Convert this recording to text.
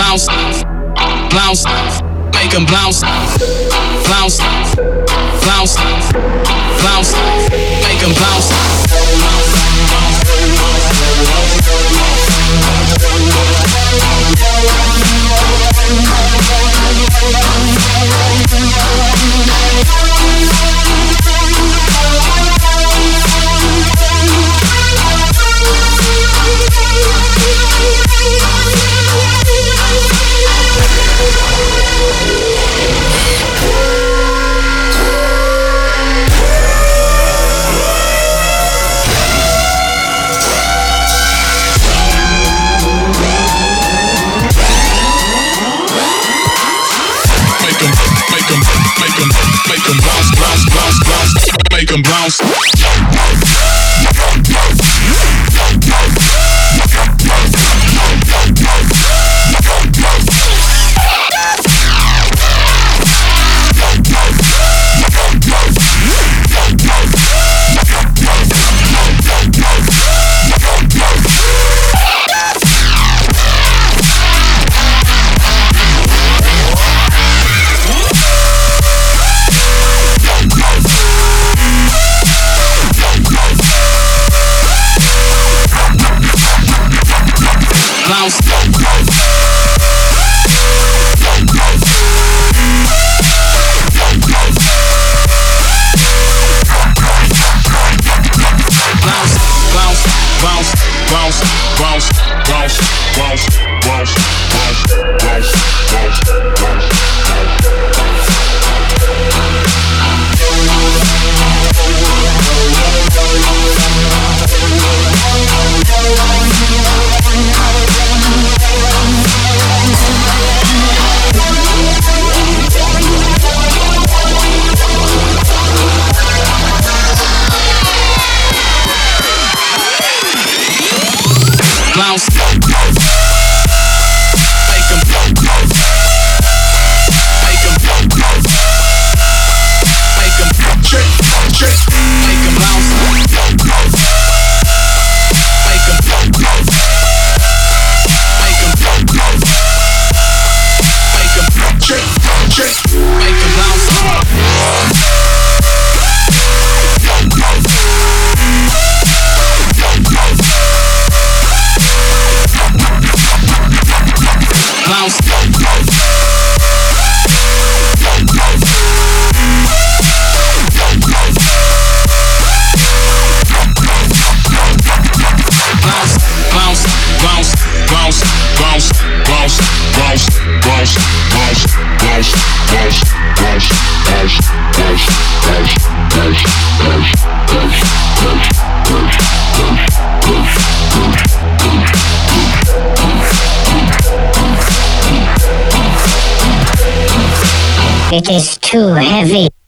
bounce, bounce, make 'em bounce, bounce, bounce, bounce, make 'em bounce. Make 'em bounce, bounce, bounce, bounce. Make 'em bounce. Bounce. Bounce. Make 'em trick, trick. Make 'em bounce. Make 'em trick, trick. Make 'em bounce. Bounce. It is too heavy.